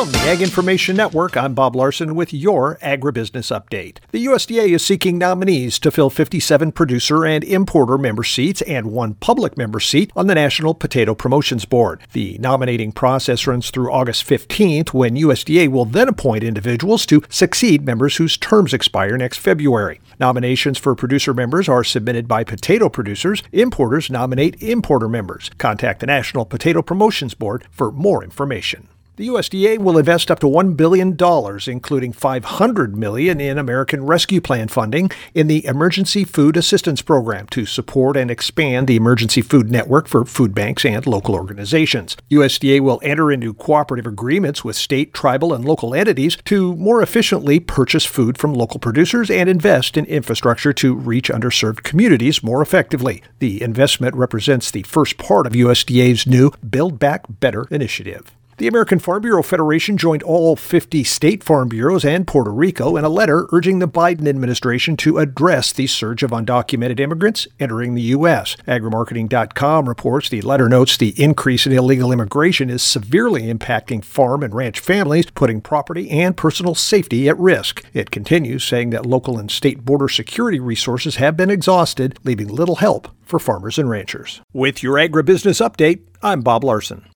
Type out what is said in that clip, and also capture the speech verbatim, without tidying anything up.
From the Ag Information Network, I'm Bob Larson with your Agribusiness Update. The U S D A is seeking nominees to fill fifty-seven producer and importer member seats and one public member seat on the National Potato Promotions Board. The nominating process runs through August fifteenth, when U S D A will then appoint individuals to succeed members whose terms expire next February. Nominations for producer members are submitted by potato producers. Importers nominate importer members. Contact the National Potato Promotions Board for more information. The U S D A will invest up to one billion dollars, including five hundred million dollars in American Rescue Plan funding, in the Emergency Food Assistance Program to support and expand the emergency food network for food banks and local organizations. U S D A will enter into cooperative agreements with state, tribal, and local entities to more efficiently purchase food from local producers and invest in infrastructure to reach underserved communities more effectively. The investment represents the first part of U S D A's new Build Back Better initiative. The American Farm Bureau Federation joined all fifty state farm bureaus and Puerto Rico in a letter urging the Biden administration to address the surge of undocumented immigrants entering the U S. Agrimarketing dot com reports the letter notes the increase in illegal immigration is severely impacting farm and ranch families, putting property and personal safety at risk. It continues, saying that local and state border security resources have been exhausted, leaving little help for farmers and ranchers. With your Agribusiness Update, I'm Bob Larson.